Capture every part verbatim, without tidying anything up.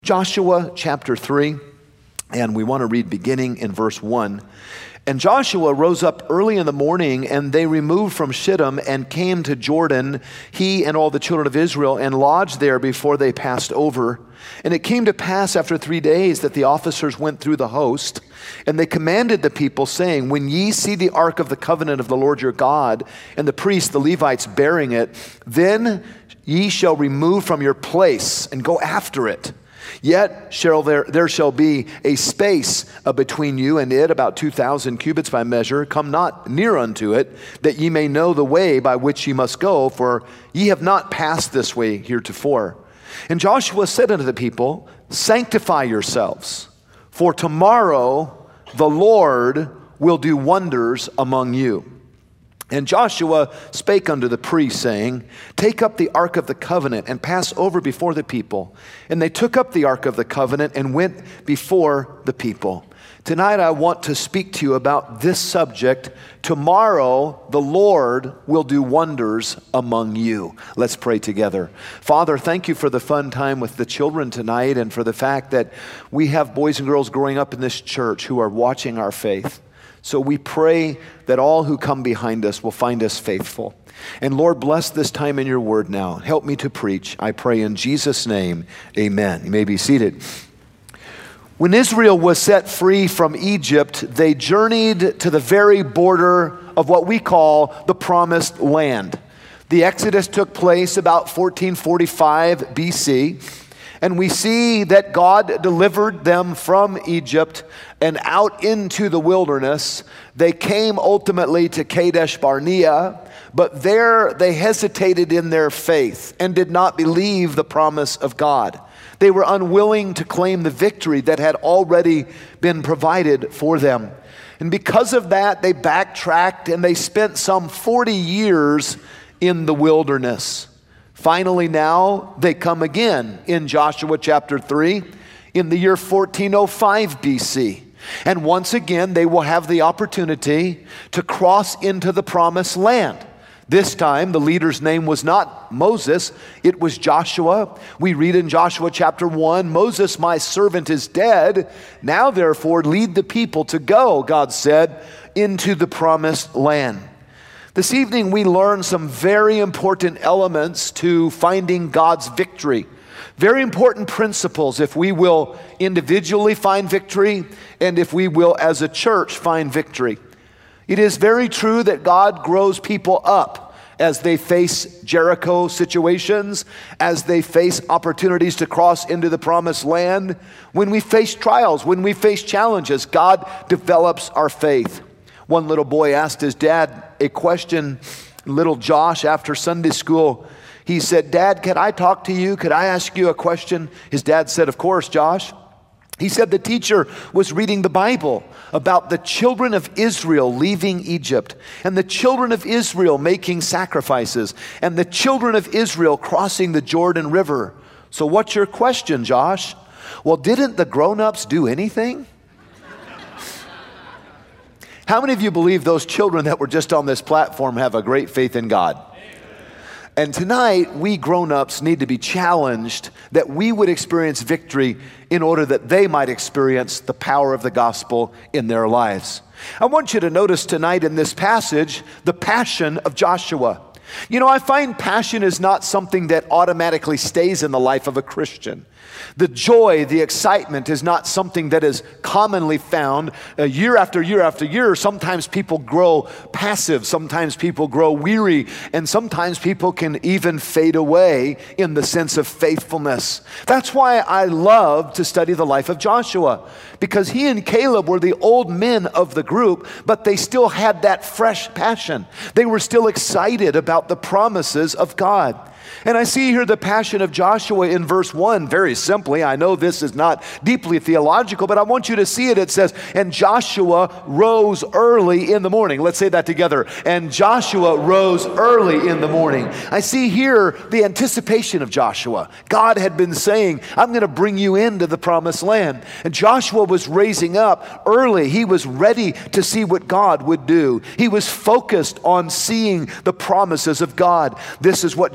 Joshua chapter three, and we want to read beginning in verse one. And Joshua rose up early in the morning, and they removed from Shittim and came to Jordan, he and all the children of Israel, and lodged there before they passed over. And it came to pass after three days that the officers went through the host, and they commanded the people, saying, when ye see the ark of the covenant of the Lord your God, and the priests, the Levites, bearing it, then ye shall remove from your place and go after it. Yet shall there, there shall be a space uh, between you and it, about two thousand cubits by measure. Come not near unto it, that ye may know the way by which ye must go, for ye have not passed this way heretofore. And Joshua said unto the people, sanctify yourselves, for tomorrow the Lord will do wonders among you. And Joshua spake unto the priests, saying, take up the ark of the covenant and pass over before the people. And they took up the ark of the covenant and went before the people. Tonight I want to speak to you about this subject. Tomorrow the Lord will do wonders among you. Let's pray together. Father, thank you for the fun time with the children tonight, and for the fact that we have boys and girls growing up in this church who are watching our faith. So we pray that all who come behind us will find us faithful. And Lord, bless this time in your word now. Help me to preach. I pray in Jesus' name, amen. You may be seated. When Israel was set free from Egypt, they journeyed to the very border of what we call the Promised Land. The Exodus took place about fourteen forty-five B C, and we see that God delivered them from Egypt and out into the wilderness. They came ultimately to Kadesh Barnea, but there they hesitated in their faith and did not believe the promise of God. They were unwilling to claim the victory that had already been provided for them. And because of that, they backtracked and they spent some forty years in the wilderness. Finally now, they come again in Joshua chapter three in the year fourteen oh five B C. And once again, they will have the opportunity to cross into the promised land. This time, the leader's name was not Moses, it was Joshua. We read in Joshua chapter one, Moses, my servant, is dead. Now, therefore, lead the people to go, God said, into the promised land. This evening, we learn some very important elements to finding God's victory. Very important principles if we will individually find victory and if we will as a church find victory. It is very true that God grows people up as they face Jericho situations, as they face opportunities to cross into the promised land. When we face trials, when we face challenges, God develops our faith. One little boy asked his dad a question, little Josh, after Sunday school. He said, Dad, could I talk to you? Could I ask you a question? His dad said, of course, Josh. He said the teacher was reading the Bible about the children of Israel leaving Egypt, and the children of Israel making sacrifices, and the children of Israel crossing the Jordan River. So what's your question, Josh? Well, didn't the grown-ups do anything? How many of you believe those children that were just on this platform have a great faith in God? And tonight, we grown-ups need to be challenged that we would experience victory in order that they might experience the power of the gospel in their lives. I want you to notice tonight in this passage, the passion of Joshua. You know, I find passion is not something that automatically stays in the life of a Christian. The joy, the excitement is not something that is commonly found uh, year after year after year. Sometimes people grow passive, sometimes people grow weary, and sometimes people can even fade away in the sense of faithfulness. That's why I love to study the life of Joshua, because he and Caleb were the old men of the group, but they still had that fresh passion. They were still excited about the promises of God. And I see here the passion of Joshua in verse one, very simply. I know this is not deeply theological, but I want you to see it. It says, and Joshua rose early in the morning. Let's say that together. And Joshua rose early in the morning. I see here the anticipation of Joshua. God had been saying, I'm going to bring you into the promised land. And Joshua was raising up early. He was ready to see what God would do. He was focused on seeing the promises of God. This is what Joshua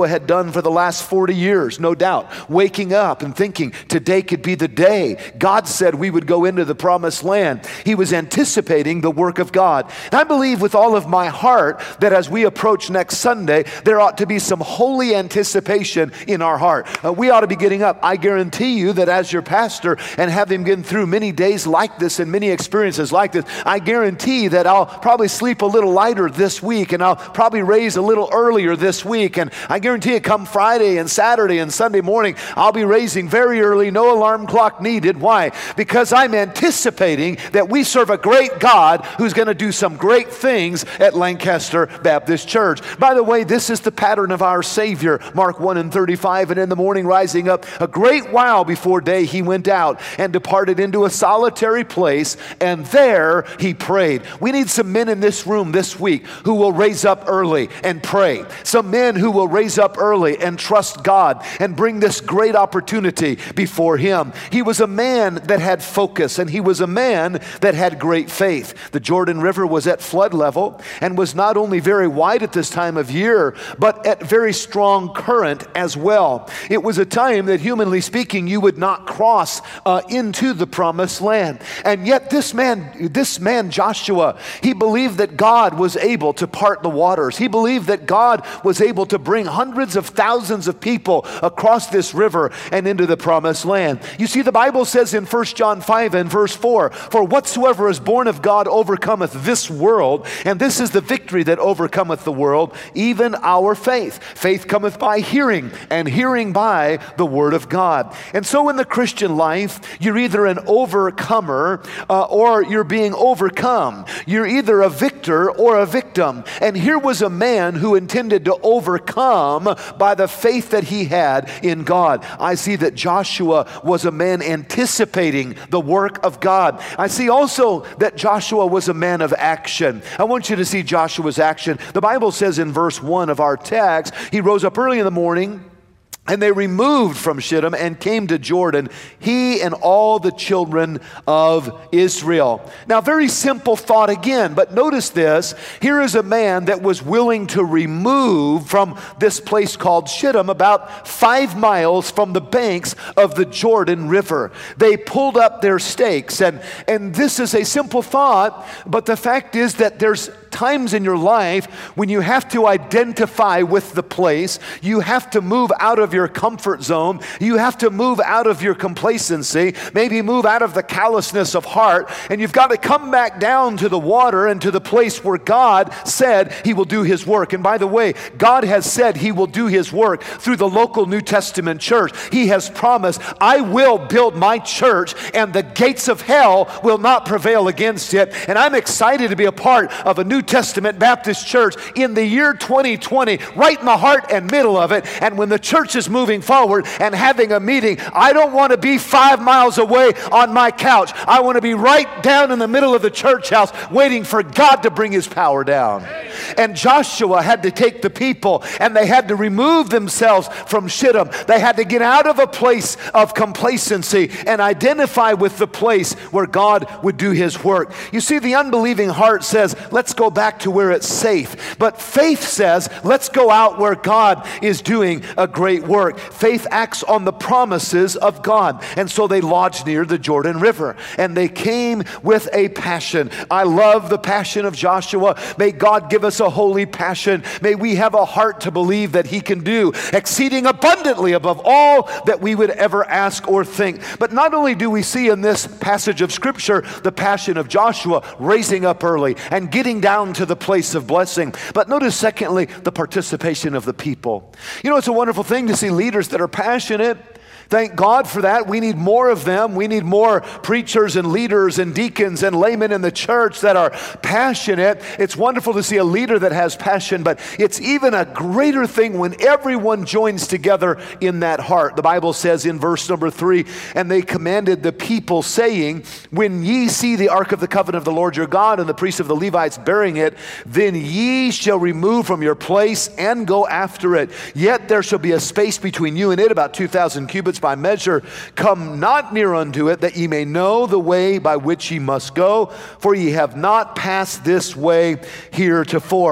Joshua had done for the last forty years, no doubt, waking up and thinking today could be the day God said we would go into the promised land. He was anticipating the work of God. And I believe with all of my heart that as we approach next Sunday, there ought to be some holy anticipation in our heart. Uh, we ought to be getting up. I guarantee you that as your pastor and having been through many days like this and many experiences like this, I guarantee that I'll probably sleep a little lighter this week, and I'll probably raise a little earlier this week. And I guarantee you come Friday and Saturday and Sunday morning, I'll be raising very early, no alarm clock needed. Why? Because I'm anticipating that we serve a great God who's going to do some great things at Lancaster Baptist Church. By the way, this is the pattern of our Savior. Mark one and thirty-five, and in the morning rising up a great while before day, he went out and departed into a solitary place, and there he prayed. We need some men in this room this week who will raise up early and pray. Some men who will raise up early and trust God and bring this great opportunity before him. He was a man that had focus, and he was a man that had great faith. The Jordan River was at flood level and was not only very wide at this time of year, but at very strong current as well. It was a time that, humanly speaking, you would not cross uh, into the promised land. And yet this man, this man Joshua, he believed that God was able to part the waters. He believed that God was able to bring hundreds of thousands of people across this river and into the promised land. You see, the Bible says in First John five and verse four, "For whatsoever is born of God overcometh this world, and this is the victory that overcometh the world, even our faith. Faith cometh by hearing, and hearing by the word of God." And so in the Christian life, you're either an overcomer uh, or you're being overcome. You're either a victor or a victim. And here was a man who intended to overcome by the faith that he had in God. I see that Joshua was a man anticipating the work of God. I see also that Joshua was a man of action. I want you to see Joshua's action. The Bible says in verse one of our text, he rose up early in the morning, and they removed from Shittim and came to Jordan, he and all the children of Israel. Now, very simple thought again, but notice this. Here is a man that was willing to remove from this place called Shittim, about five miles from the banks of the Jordan River. They pulled up their stakes, and, and this is a simple thought, but the fact is that there's times in your life when you have to identify with the place. You have to move out of your comfort zone. You have to move out of your complacency, maybe move out of the callousness of heart, and you've got to come back down to the water and to the place where God said he will do his work. And by the way, God has said he will do his work through the local New Testament church. He has promised, I will build my church and the gates of hell will not prevail against it. And I'm excited to be a part of a New Testament Baptist church in the year twenty twenty, right in the heart and middle of it. And when the church is moving forward and having a meeting, I don't want to be five miles away on my couch. I want to be right down in the middle of the church house waiting for God to bring his power down. And Joshua had to take the people and they had to remove themselves from Shittim. They had to get out of a place of complacency and identify with the place where God would do his work. You see, the unbelieving heart says, let's go back to where it's safe. But faith says, let's go out where God is doing a great work. Faith acts on the promises of God. And so they lodged near the Jordan River and they came with a passion. I love the passion of Joshua. May God give us a holy passion. May we have a heart to believe that he can do exceeding abundantly above all that we would ever ask or think. But not only do we see in this passage of Scripture the passion of Joshua raising up early and getting down to the place of blessing, but notice secondly the participation of the people. You know, it's a wonderful thing to see leaders that are passionate. Thank God for that. We need more of them. We need more preachers and leaders and deacons and laymen in the church that are passionate. It's wonderful to see a leader that has passion, but it's even a greater thing when everyone joins together in that heart. The Bible says in verse number three, and they commanded the people saying, when ye see the ark of the covenant of the Lord your God and the priests of the Levites bearing it, then ye shall remove from your place and go after it. Yet there shall be a space between you and it, about two thousand cubits by measure. Come not near unto it, that ye may know the way by which ye must go, for ye have not passed this way heretofore.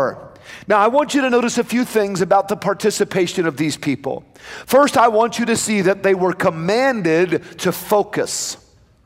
Now, I want you to notice a few things about the participation of these people. First, I want you to see that they were commanded to focus.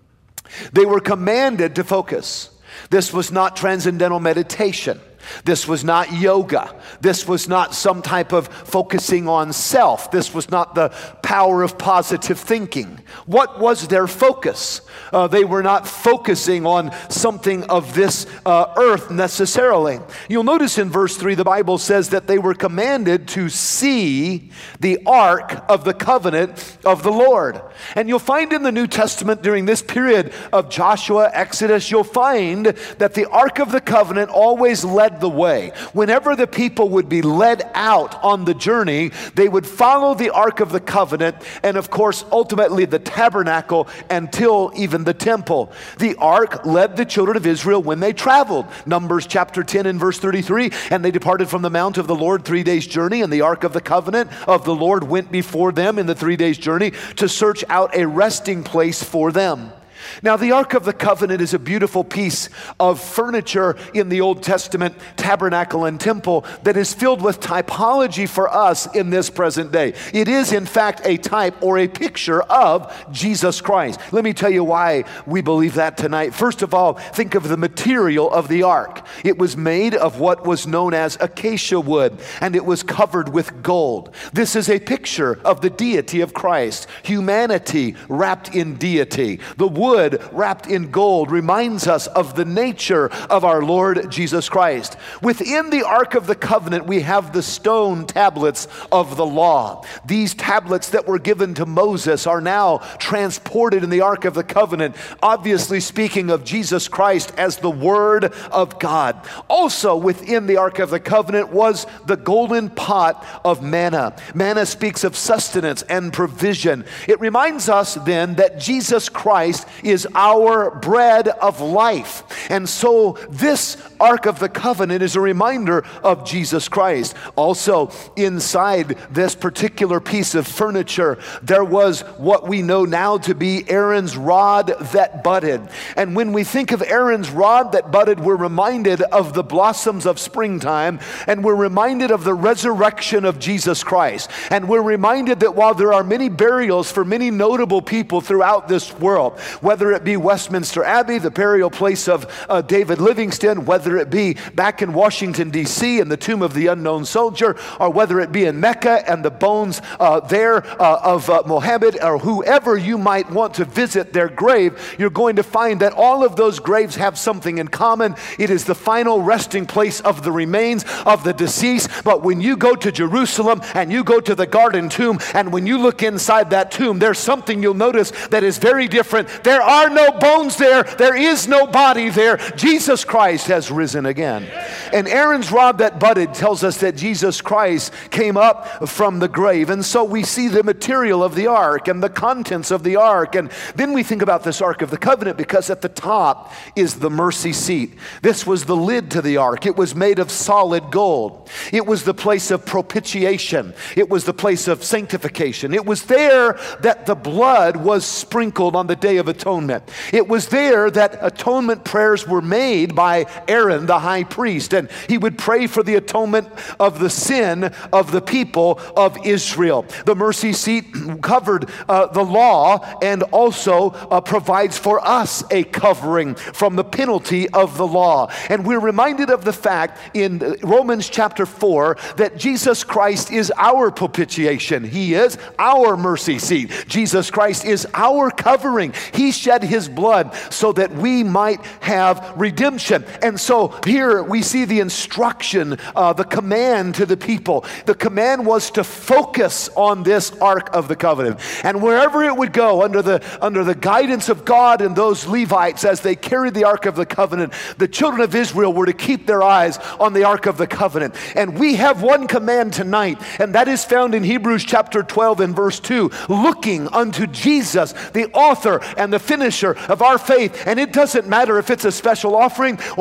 They were commanded to focus. This was not transcendental meditation. This was not yoga. This was not some type of focusing on self. This was not the power of positive thinking. What was their focus? Uh, they were not focusing on something of this uh, earth necessarily. You'll notice in verse three, the Bible says that they were commanded to see the ark of the covenant of the Lord. And you'll find in the New Testament during this period of Joshua, Exodus, you'll find that the ark of the covenant always led the way. Whenever the people would be led out on the journey, they would follow the ark of the covenant, and of course, ultimately the tabernacle until even the temple. The ark led the children of Israel when they traveled. Numbers chapter ten and verse thirty-three, and they departed from the mount of the Lord three days' journey, and the ark of the covenant of the Lord went before them in the three days' journey to search out a resting place for them. Now, the Ark of the Covenant is a beautiful piece of furniture in the Old Testament tabernacle and temple that is filled with typology for us in this present day. It is, in fact, a type or a picture of Jesus Christ. Let me tell you why we believe that tonight. First of all, think of the material of the ark. It was made of what was known as acacia wood, and it was covered with gold. This is a picture of the deity of Christ, humanity wrapped in deity. The wood wrapped in gold reminds us of the nature of our Lord Jesus Christ. Within the Ark of the Covenant, we have the stone tablets of the law. These tablets that were given to Moses are now transported in the Ark of the Covenant, obviously speaking of Jesus Christ as the Word of God. Also within the Ark of the Covenant was the golden pot of manna. Manna speaks of sustenance and provision. It reminds us then that Jesus Christ is our bread of life. And so this Ark of the Covenant is a reminder of Jesus Christ. Also, inside this particular piece of furniture, there was what we know now to be Aaron's rod that budded. And when we think of Aaron's rod that budded, we're reminded of the blossoms of springtime, and we're reminded of the resurrection of Jesus Christ. And we're reminded that while there are many burials for many notable people throughout this world, whether it be Westminster Abbey, the burial place of uh, David Livingston, whether it be back in Washington, D C in the tomb of the unknown soldier, or whether it be in Mecca and the bones uh, there uh, of uh, Mohammed, or whoever you might want to visit their grave, you're going to find that all of those graves have something in common. It is the final resting place of the remains of the deceased. But when you go to Jerusalem and you go to the Garden Tomb, and when you look inside that tomb, there's something you'll notice that is very different. There are no bones there. There is no body there. Jesus Christ has risen again. And Aaron's rod that budded tells us that Jesus Christ came up from the grave. And so we see the material of the ark and the contents of the ark. And then we think about this Ark of the Covenant, because at the top is the mercy seat. This was the lid to the ark. It was made of solid gold. It was the place of propitiation. It was the place of sanctification. It was there that the blood was sprinkled on the Day of Atonement. It was there that atonement prayers were made by Aaron, the high priest, and he would pray for the atonement of the sin of the people of Israel. The mercy seat covered uh, the law, and also uh, provides for us a covering from the penalty of the law. And we're reminded of the fact in Romans chapter four that Jesus Christ is our propitiation. He is our mercy seat. Jesus Christ is our covering. He shed his blood so that we might have redemption. And so here we see the instruction, uh, the command to the people. The command was to focus on this Ark of the Covenant. And wherever it would go, under the, under the guidance of God and those Levites, as they carried the Ark of the Covenant, the children of Israel were to keep their eyes on the Ark of the Covenant. And we have one command tonight, and that is found in Hebrews chapter twelve and verse two, looking unto Jesus, the author and the finisher of our faith. And it doesn't matter if it's a special offering or if it's a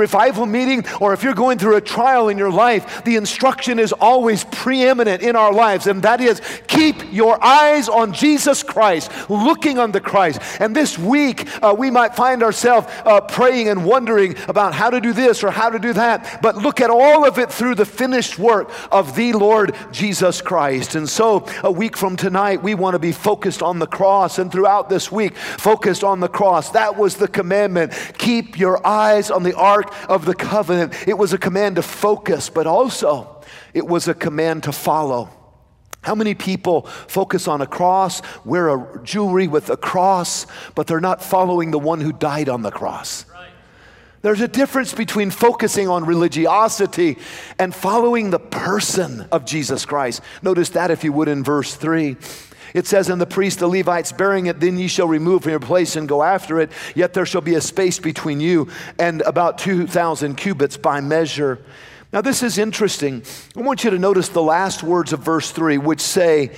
revival meeting or if you're going through a trial in your life, the instruction is always preeminent in our lives, and that is keep your eyes on Jesus Christ, looking on the Christ. And this week, uh, we might find ourselves uh, praying and wondering about how to do this or how to do that, but look at all of it through the finished work of the Lord Jesus Christ. And so a week from tonight, we want to be focused on the cross, and throughout this week, focused on the cross. That was the commandment. Keep your eyes on the Ark of the Covenant. It was a command to focus, but also it was a command to follow. How many people focus on a cross, wear a jewelry with a cross, but they're not following the one who died on the cross? Right. There's a difference between focusing on religiosity and following the person of Jesus Christ. Notice that, if you would, in verse three. It says, and the priest, the Levites, bearing it, then ye shall remove from your place and go after it. Yet there shall be a space between you and about two thousand cubits by measure. Now this is interesting. I want you to notice the last words of verse three, which say,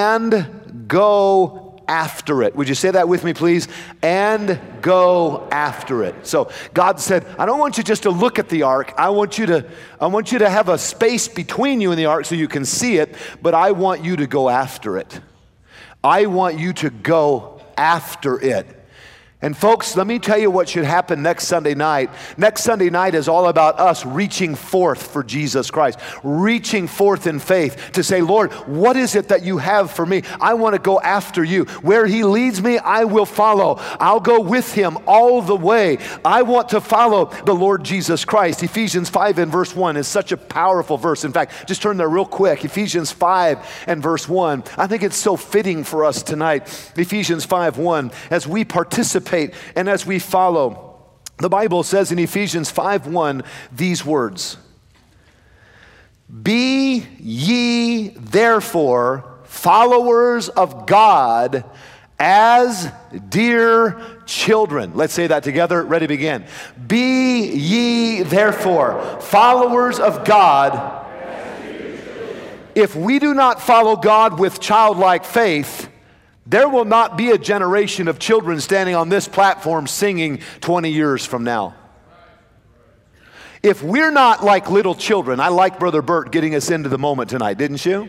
and go after it. Would you say that with me, please? And go after it. So God said, I don't want you just to look at the ark. I want you to, I want you to have a space between you and the ark so you can see it, but I want you to go after it. I want you to go after it. And folks, let me tell you what should happen next Sunday night. Next Sunday night is all about us reaching forth for Jesus Christ, reaching forth in faith to say, Lord, what is it that you have for me? I want to go after you. Where he leads me, I will follow. I'll go with him all the way. I want to follow the Lord Jesus Christ. Ephesians five and verse one is such a powerful verse. In fact, just turn there real quick. Ephesians five and verse one. I think it's so fitting for us tonight. Ephesians five one, as we participate and as we follow, the Bible says in Ephesians five one these words, be ye therefore followers of God as dear children. Let's say that together. Ready, begin. Be ye therefore followers of God. If we do not follow God with childlike faith, there will not be a generation of children standing on this platform singing twenty years from now. If we're not like little children, I like Brother Bert getting us into the moment tonight, didn't you?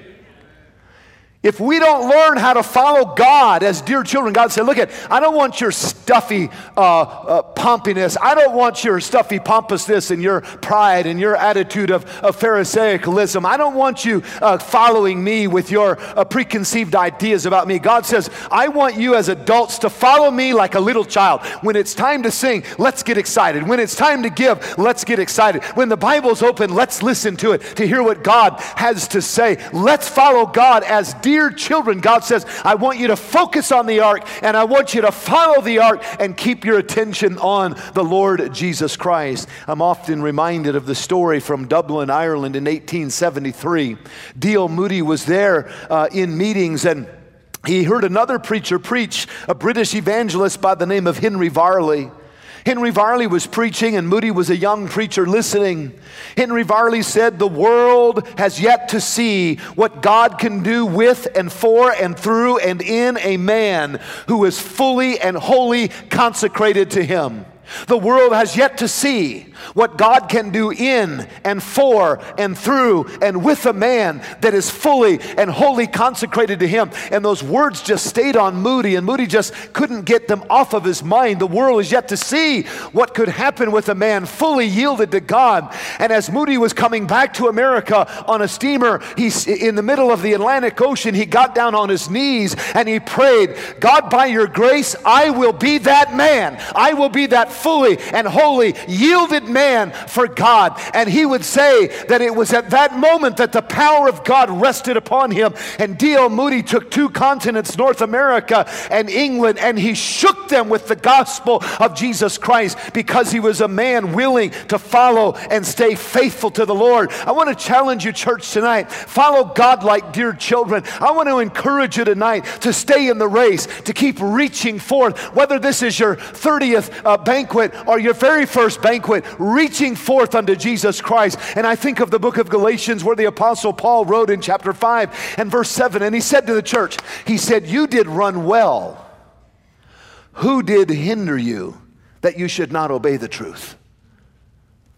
If we don't learn how to follow God as dear children, God said, look at, I don't want your stuffy uh, uh, pompiness. I don't want your stuffy pompousness and your pride and your attitude of, of Pharisaicalism. I don't want you uh, following me with your uh, preconceived ideas about me. God says, I want you as adults to follow me like a little child. When it's time to sing, let's get excited. When it's time to give, let's get excited. When the Bible's open, let's listen to it, to hear what God has to say. Let's follow God as dear Dear children. God says, I want you to focus on the ark, and I want you to follow the ark and keep your attention on the Lord Jesus Christ. I'm often reminded of the story from Dublin, Ireland in eighteen seventy-three. D L Moody was there uh, in meetings, and he heard another preacher preach, a British evangelist by the name of Henry Varley. Henry Varley was preaching, and Moody was a young preacher listening. Henry Varley said, the world has yet to see what God can do with and for and through and in a man who is fully and wholly consecrated to him. The world has yet to see what God can do in and for and through and with a man that is fully and wholly consecrated to him. And those words just stayed on Moody, and Moody just couldn't get them off of his mind. The world is yet to see what could happen with a man fully yielded to God. And as Moody was coming back to America on a steamer, he's in the middle of the Atlantic Ocean, he got down on his knees and he prayed, God, by your grace, I will be that man. I will be that fully and wholly yielded man for God. And he would say that it was at that moment that the power of God rested upon him. And D L Moody took two continents, North America and England, and he shook them with the gospel of Jesus Christ because he was a man willing to follow and stay faithful to the Lord. I want to challenge you, church, tonight. Follow God like dear children. I want to encourage you tonight to stay in the race, to keep reaching forth, whether this is your thirtieth uh, banquet or your very first banquet, reaching forth unto Jesus Christ. And I think of the book of Galatians where the Apostle Paul wrote in chapter five and verse seven, and he said to the church, he said, you did run well. Who did hinder you that you should not obey the truth?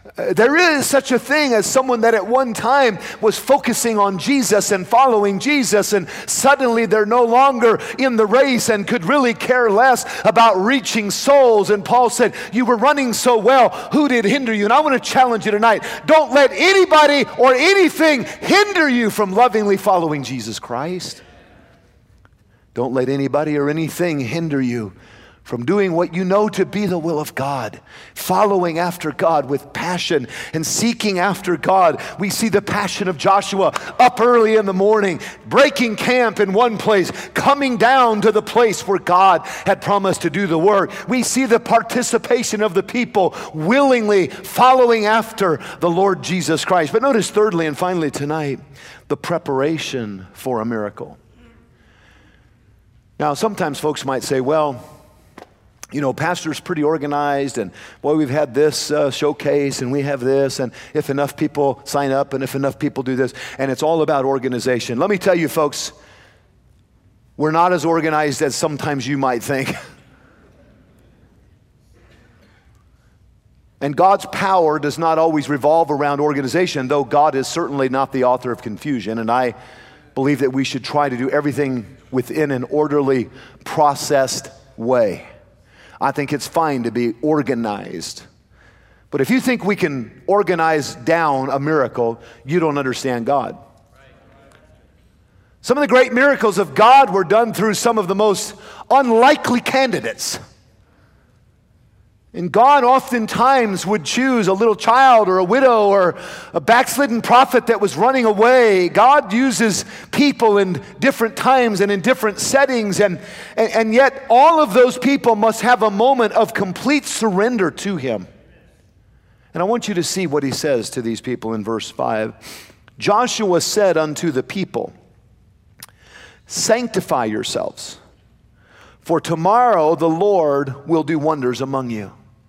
Uh, there is such a thing as someone that at one time was focusing on Jesus and following Jesus, and suddenly they're no longer in the race and could really care less about reaching souls. And Paul said, you were running so well, who did hinder you? And I want to challenge you tonight. Don't let anybody or anything hinder you from lovingly following Jesus Christ. Don't let anybody or anything hinder you from doing what you know to be the will of God, following after God with passion and seeking after God. We see the passion of Joshua up early in the morning, breaking camp in one place, coming down to the place where God had promised to do the work. We see the participation of the people willingly following after the Lord Jesus Christ. But notice thirdly and finally tonight, the preparation for a miracle. Now, sometimes folks might say, well, you know, pastor's pretty organized, and boy, we've had this uh, showcase, and we have this, and if enough people sign up, and if enough people do this, and it's all about organization. Let me tell you, folks, we're not as organized as sometimes you might think. And God's power does not always revolve around organization, though God is certainly not the author of confusion, and I believe that we should try to do everything within an orderly, processed way. I think it's fine to be organized. But if you think we can organize down a miracle, you don't understand God. Some of the great miracles of God were done through some of the most unlikely candidates. And God oftentimes would choose a little child or a widow or a backslidden prophet that was running away. God uses people in different times and in different settings, and, and, and yet all of those people must have a moment of complete surrender to Him. And I want you to see what He says to these people in verse five. Joshua said unto the people, sanctify yourselves, for tomorrow the Lord will do wonders among you.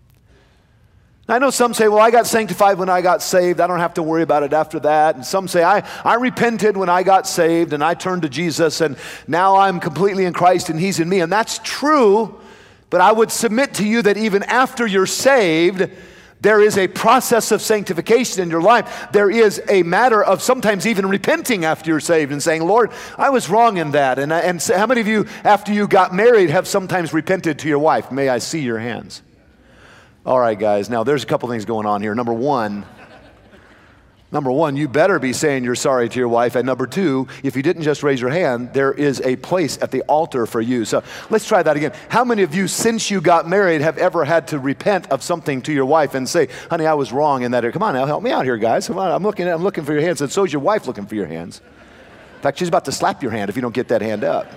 I know some say, well, I got sanctified when I got saved. I don't have to worry about it after that. And some say, I, I repented when I got saved and I turned to Jesus and now I'm completely in Christ and He's in me. And that's true, but I would submit to you that even after you're saved, there is a process of sanctification in your life. There is a matter of sometimes even repenting after you're saved and saying, Lord, I was wrong in that. And, and how many of you, after you got married, have sometimes repented to your wife? May I see your hands? All right, guys, now there's a couple things going on here. Number one, number one, you better be saying you're sorry to your wife. And number two, if you didn't just raise your hand, there is a place at the altar for you. So let's try that again. How many of you, since you got married, have ever had to repent of something to your wife and say, honey, I was wrong in that area? Come on now, help me out here, guys. Come on, I'm looking, I'm looking for your hands, and so is your wife looking for your hands. In fact, she's about to slap your hand if you don't get that hand up.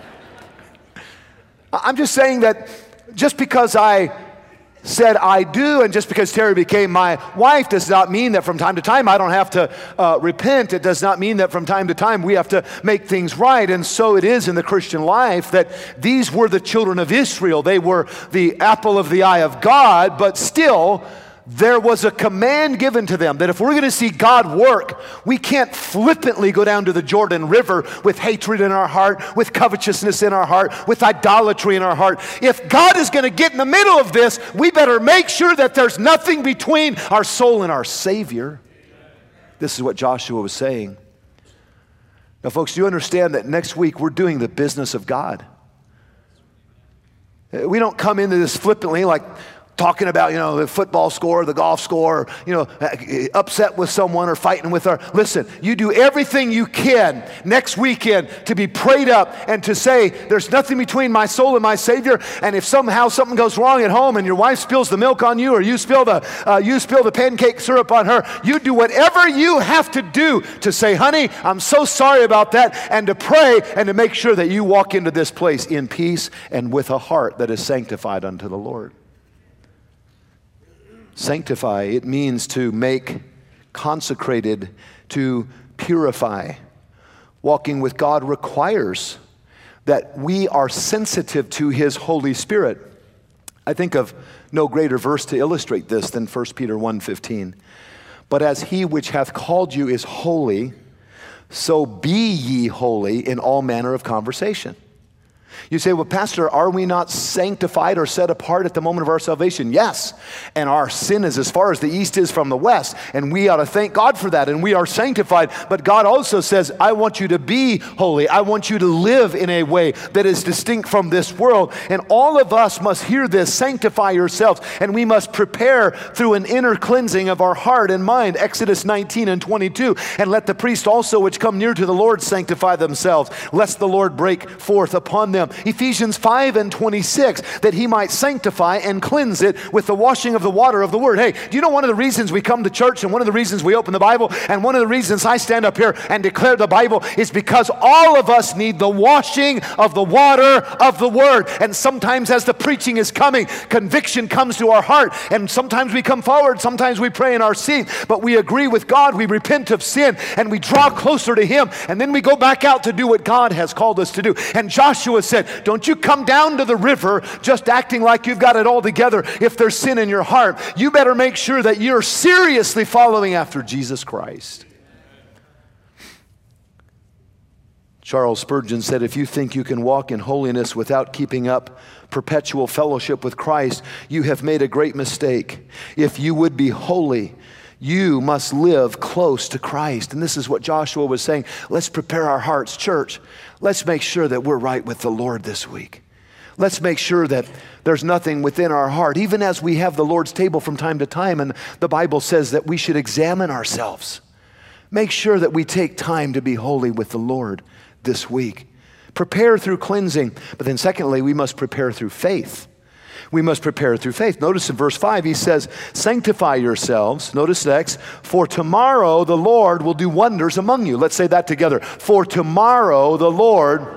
I'm just saying that just because I said I do, and just because Terry became my wife does not mean that from time to time I don't have to uh, repent. It does not mean that from time to time we have to make things right. And so it is in the Christian life that these were the children of Israel. They were the apple of the eye of God, but still there was a command given to them that if we're going to see God work, we can't flippantly go down to the Jordan River with hatred in our heart, with covetousness in our heart, with idolatry in our heart. If God is going to get in the middle of this, we better make sure that there's nothing between our soul and our Savior. This is what Joshua was saying. Now, folks, do you understand that next week we're doing the business of God? We don't come into this flippantly like talking about, you know, the football score, the golf score, you know, upset with someone or fighting with our, listen, you do everything you can next weekend to be prayed up and to say, there's nothing between my soul and my Savior. And if somehow something goes wrong at home and your wife spills the milk on you, or you spill the, uh, you spill the pancake syrup on her, you do whatever you have to do to say, honey, I'm so sorry about that, and to pray and to make sure that you walk into this place in peace and with a heart that is sanctified unto the Lord. Sanctify, it means to make consecrated, to purify. Walking with God requires that we are sensitive to His Holy Spirit. I think of no greater verse to illustrate this than First Peter one fifteen. But as He which hath called you is holy, so be ye holy in all manner of conversation. You say, well, Pastor, are we not sanctified or set apart at the moment of our salvation? Yes. And our sin is as far as the east is from the west. And we ought to thank God for that. And we are sanctified. But God also says, I want you to be holy. I want you to live in a way that is distinct from this world. And all of us must hear this, sanctify yourselves. And we must prepare through an inner cleansing of our heart and mind. Exodus nineteen and twenty-two. And let the priest also which come near to the Lord sanctify themselves, lest the Lord break forth upon them. Ephesians five and twenty-six, that he might sanctify and cleanse it with the washing of the water of the word. Hey, do you know one of the reasons we come to church and one of the reasons we open the Bible and one of the reasons I stand up here and declare the Bible is because all of us need the washing of the water of the word. And sometimes as the preaching is coming, conviction comes to our heart, and sometimes we come forward, sometimes we pray in our seat, but we agree with God, we repent of sin, and we draw closer to him, and then we go back out to do what God has called us to do. And Joshua said, don't you come down to the river just acting like you've got it all together if there's sin in your heart. You better make sure that you're seriously following after Jesus Christ. Charles Spurgeon said, if you think you can walk in holiness without keeping up perpetual fellowship with Christ, you have made a great mistake. If you would be holy, you must live close to Christ. And this is what Joshua was saying. Let's prepare our hearts. Church, let's make sure that we're right with the Lord this week. Let's make sure that there's nothing within our heart, even as we have the Lord's table from time to time, and the Bible says that we should examine ourselves. Make sure that we take time to be holy with the Lord this week. Prepare through cleansing, but then secondly, we must prepare through faith. We must prepare through faith. Notice in verse five, he says, sanctify yourselves. Notice next, for tomorrow the Lord will do wonders among you. Let's say that together. For tomorrow the Lord.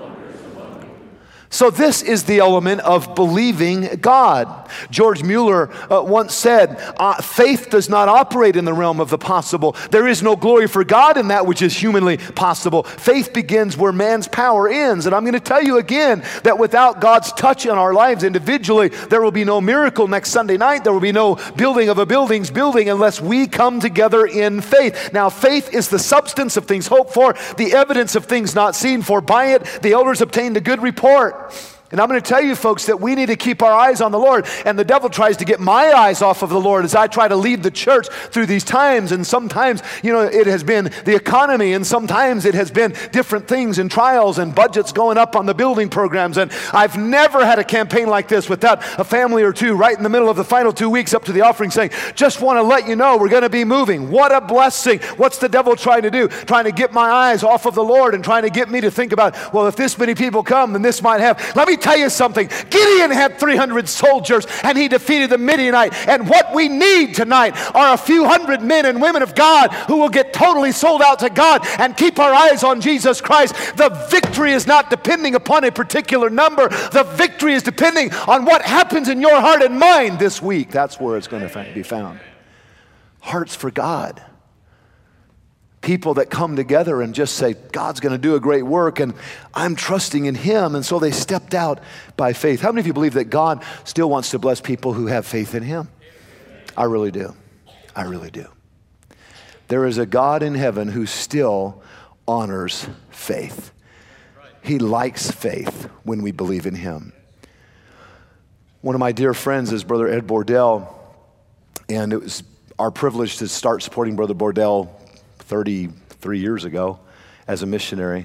So this is the element of believing God. George Mueller uh, once said, uh, faith does not operate in the realm of the possible. There is no glory for God in that which is humanly possible. Faith begins where man's power ends. And I'm going to tell you again that without God's touch in our lives individually, there will be no miracle next Sunday night. There will be no building of a building's building unless we come together in faith. Now, faith is the substance of things hoped for, the evidence of things not seen, for by it the elders obtained a good report. And I'm going to tell you folks that we need to keep our eyes on the Lord, and the devil tries to get my eyes off of the Lord as I try to lead the church through these times. And sometimes, you know, it has been the economy, and sometimes it has been different things and trials and budgets going up on the building programs. And I've never had a campaign like this without a family or two right in the middle of the final two weeks up to the offering saying, just want to let you know we're going to be moving. What a blessing. What's the devil trying to do? Trying to get my eyes off of the Lord and trying to get me to think about, well, if this many people come, then this might have. Let me tell you something. Gideon had three hundred soldiers and he defeated the Midianite. And what we need tonight are a few hundred men and women of God who will get totally sold out to God and keep our eyes on Jesus Christ. The victory is not depending upon a particular number. The victory is depending on what happens in your heart and mind this week. That's where it's going to be found. Hearts for God. People that come together and just say, God's going to do a great work and I'm trusting in him. And so they stepped out by faith. How many of you believe that God still wants to bless people who have faith in him? I really do. I really do. There is a God in heaven who still honors faith. He likes faith when we believe in him. One of my dear friends is Brother Ed Bordell, and it was our privilege to start supporting Brother Bordell thirty-three years ago as a missionary.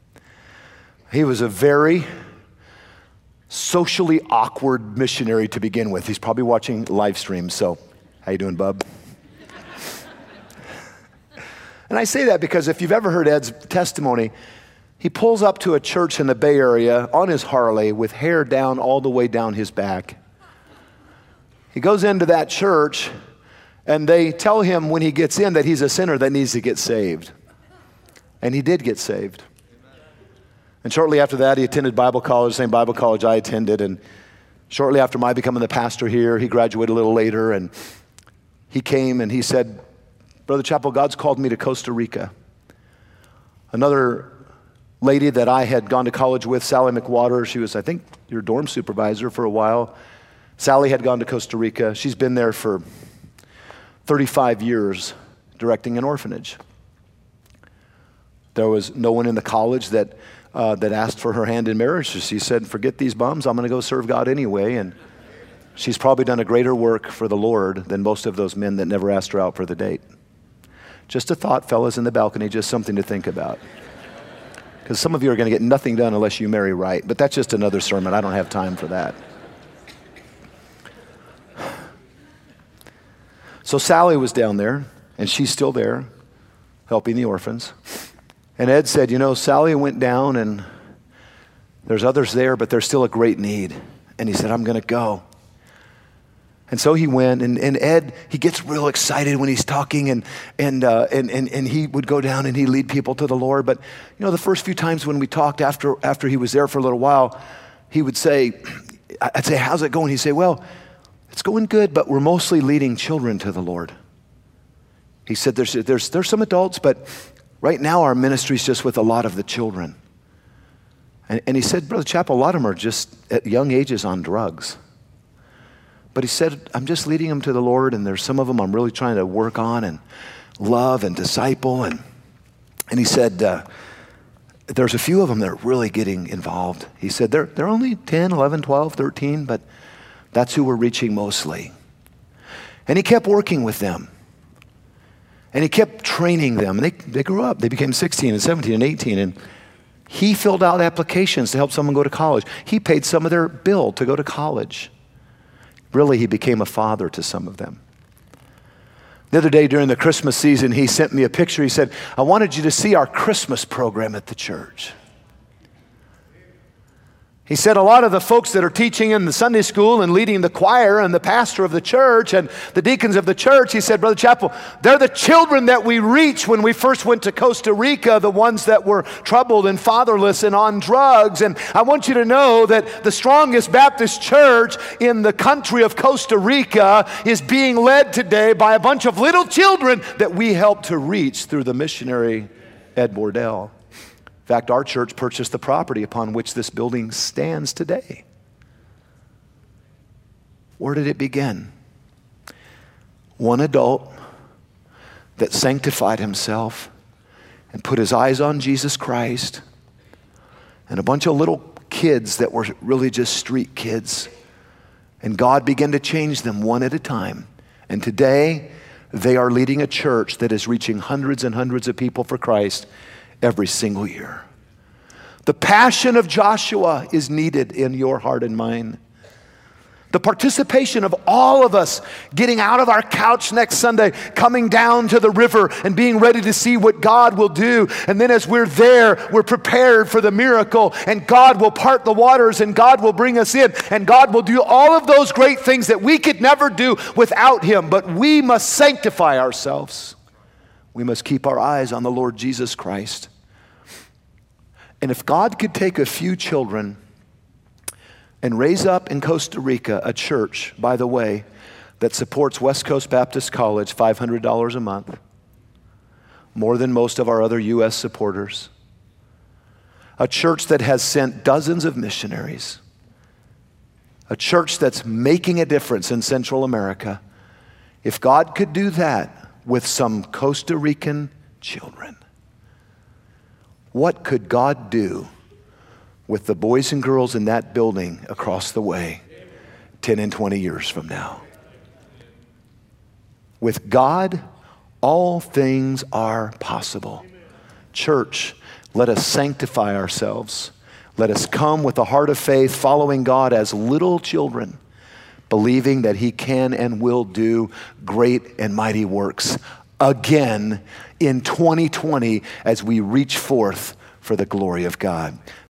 He was a very socially awkward missionary to begin with. He's probably watching live streams, so how you doing, bub? And I say that because if you've ever heard Ed's testimony, he pulls up to a church in the Bay Area on his Harley with hair down all the way down his back. He goes into that church and they tell him when he gets in that he's a sinner that needs to get saved. And he did get saved. And shortly after that, he attended Bible college, the same Bible college I attended. And shortly after my becoming the pastor here, he graduated a little later. And he came and he said, Brother Chappell, God's called me to Costa Rica. Another lady that I had gone to college with, Sally McWater, she was, I think, your dorm supervisor for a while. Sally had gone to Costa Rica. She's been there for thirty-five years directing an orphanage. There was no one in the college that uh, that asked for her hand in marriage. She said, forget these bums, I'm going to go serve God anyway. And she's probably done a greater work for the Lord than most of those men that never asked her out for the date. Just a thought, fellas in the balcony, just something to think about. Because some of you are going to get nothing done unless you marry right. But that's just another sermon. I don't have time for that. So Sally was down there, and she's still there, helping the orphans. And Ed said, you know, Sally went down, and there's others there, but there's still a great need. And he said, I'm going to go. And so he went, and, and Ed, he gets real excited when he's talking, and and, uh, and and and he would go down and he'd lead people to the Lord. But, you know, the first few times when we talked after after he was there for a little while, he would say, I'd say, how's it going? He'd say, well, it's going good, but we're mostly leading children to the Lord. He said, there's there's there's some adults, but right now our ministry's just with a lot of the children. And, and he said, Brother Chappell, a lot of them are just at young ages on drugs. But he said, I'm just leading them to the Lord, and there's some of them I'm really trying to work on and love and disciple. And, and he said, uh, there's a few of them that are really getting involved. He said, they're, they're only ten, eleven, twelve, thirteen, but that's who we're reaching mostly. And he kept working with them. And he kept training them. And they, they grew up. They became sixteen and seventeen and eighteen. And he filled out applications to help someone go to college. He paid some of their bill to go to college. Really, he became a father to some of them. The other day during the Christmas season, he sent me a picture. He said, I wanted you to see our Christmas program at the church. He said a lot of the folks that are teaching in the Sunday school and leading the choir and the pastor of the church and the deacons of the church, he said, Brother Chappell, they're the children that we reached when we first went to Costa Rica, the ones that were troubled and fatherless and on drugs. And I want you to know that the strongest Baptist church in the country of Costa Rica is being led today by a bunch of little children that we helped to reach through the missionary Ed Bordell. In fact, our church purchased the property upon which this building stands today. Where did it begin? One adult that sanctified himself and put his eyes on Jesus Christ, and a bunch of little kids that were really just street kids. And God began to change them one at a time. And today, they are leading a church that is reaching hundreds and hundreds of people for Christ every single year. The passion of Joshua is needed in your heart and mine. The participation of all of us getting out of our couch next Sunday, coming down to the river and being ready to see what God will do. And then as we're there, we're prepared for the miracle, and God will part the waters, and God will bring us in, and God will do all of those great things that we could never do without Him. But we must sanctify ourselves. We must keep our eyes on the Lord Jesus Christ. And if God could take a few children and raise up in Costa Rica a church, by the way, that supports West Coast Baptist College five hundred dollars a month, more than most of our other U S supporters, a church that has sent dozens of missionaries, a church that's making a difference in Central America, if God could do that with some Costa Rican children, what could God do with the boys and girls in that building across the way ten and twenty years from now? With God, all things are possible. Church, let us sanctify ourselves. Let us come with a heart of faith, following God as little children, believing that He can and will do great and mighty works again in twenty twenty as we reach forth for the glory of God.